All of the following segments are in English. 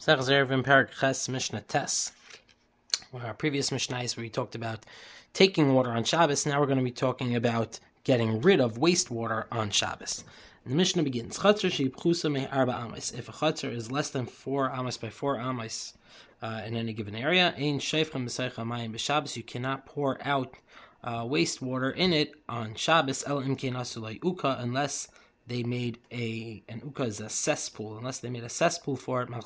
Mishnah Tes. Our previous Mishnah is where we talked about taking water on Shabbos. Now we're going to be talking about getting rid of wastewater on Shabbos. And the Mishnah begins: Chatzar sheipchusa me arba amos. If a chatzar is less than 4 amos by 4 amos in any given area, ein sheifchem b'seicha mayim b'Shabbos. You cannot pour out wastewater in it on Shabbos. El im kein asulay uka, unless they made an uka is a cesspool, unless they made a cesspool for it,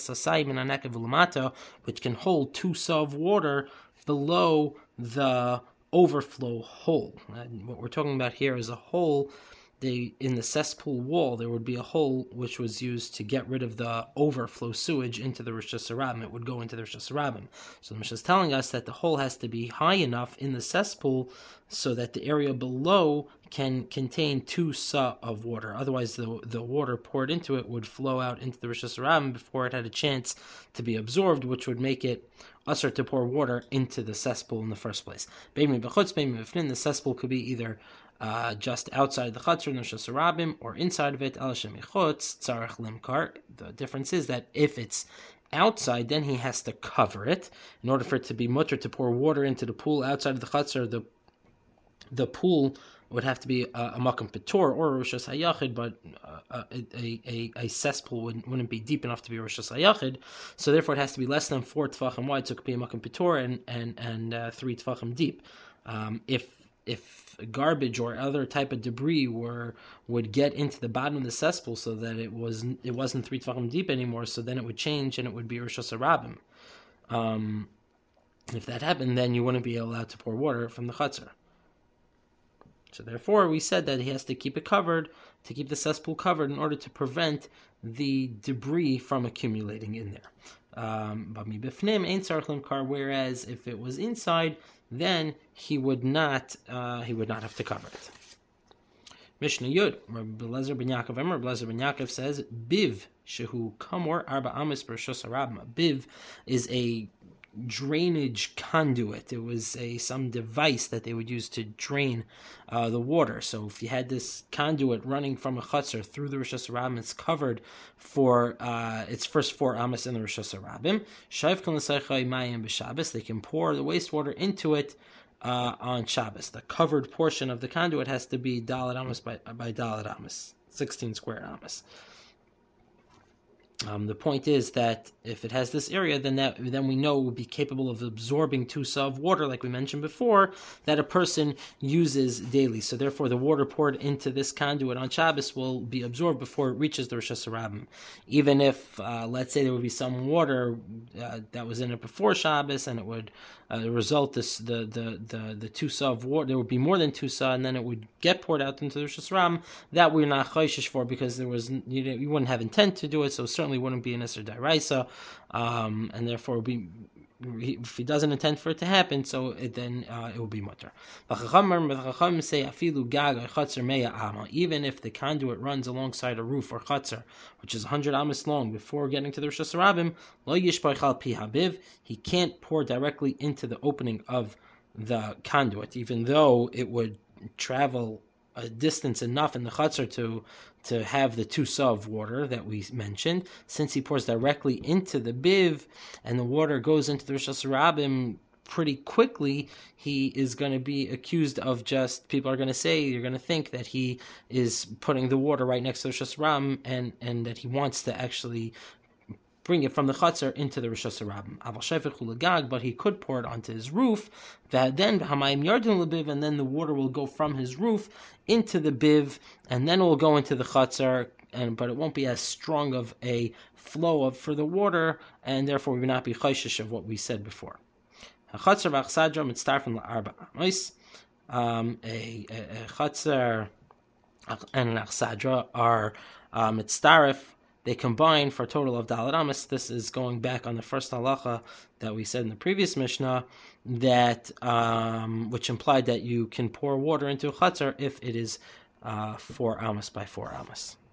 which can hold 2 saw of water below the overflow hole. And what we're talking about here is a hole. In the cesspool wall, there would be a hole which was used to get rid of the overflow sewage into the Rosh Hashanah. It would go into the Rosh Hashanah. So the Mishnah is telling us that the hole has to be high enough in the cesspool so that the area below can contain 2 sa of water. Otherwise, the water poured into it would flow out into the Rosh Hashanah before it had a chance to be absorbed, which would make it usher to pour water into the cesspool in the first place. The cesspool could be either just outside the chutzner in the Rosh Hashanah or inside of it. The difference is that if it's outside, then he has to cover it in order for it to be mutter to pour water into the pool outside of the chutzner. The pool would have to be a makam patur or a Rosh Hashanah, but a cesspool wouldn't be deep enough to be a Rosh Hashanah. So therefore, it has to be less than 4 tefachim wide, so it could be a makam patur and 3 tefachim deep. If garbage or other type of debris would get into the bottom of the cesspool, so that it wasn't 3 tefachim deep anymore, so then it would change and it would be Rosh Hashanah. If that happened, then you wouldn't be allowed to pour water from the chutzner. So therefore, we said that he has to keep it covered, to keep the cesspool covered in order to prevent the debris from accumulating in there. Whereas if it was inside, then he would not have to cover it. Mishnah Yud, Rabbi Lezer ben Yaakov says, Biv shehu kamor arba amos b'Rosh Hashanah. Biv is a drainage conduit. It was some device that they would use to drain the water. So if you had this conduit running from a chutzner through the Rosh Hashanah, it's covered for its first 4 amos in the Rosh Hashanah. They can pour the wastewater into it on Shabbos. The covered portion of the conduit has to be dalet amos by dalet amos, 16 square amos. The point is that if it has this area, then we know it would be capable of absorbing 2 sa of water, like we mentioned before, that a person uses daily. So therefore, the water poured into this conduit on Shabbos will be absorbed before it reaches the Rosh Hashanah. Even if, let's say, there would be some water that was in it before Shabbos, and it would result the 2 sa of water, there would be more than 2 sa, and then it would get poured out into the Rosh Hashanah. That we're not chayshish for, because you wouldn't have intent to do it, so certainly wouldn't be an Isser D'Oraisa, and therefore if he doesn't intend for it to happen, so then it will be mutter. Even if the conduit runs alongside a roof or chutzner, which is 100 amos long, before getting to the Rosh Hashanah, he can't pour directly into the opening of the conduit, even though it would travel a distance enough in the chutzner to have the 2 sa of water that we mentioned. Since he pours directly into the biv and the water goes into the Rosh Hashanah pretty quickly, he is going to be accused of people are going to say, you're going to think that he is putting the water right next to the Rosh Hashanah and that he wants to actually bring it from the chutzner into the Rosh Hashanah. But he could pour it onto his roof. And then the water will go from his roof into the biv, and then it will go into the chutzner. But it won't be as strong of a flow for the water, and therefore we will not be chayshish of what we said before. A chutzner and an achsadra are mitzdaref. They combine for a total of dalet amos. This is going back on the first halacha that we said in the previous Mishnah, that which implied that you can pour water into a chutzner if it is 4 amos by 4 amos.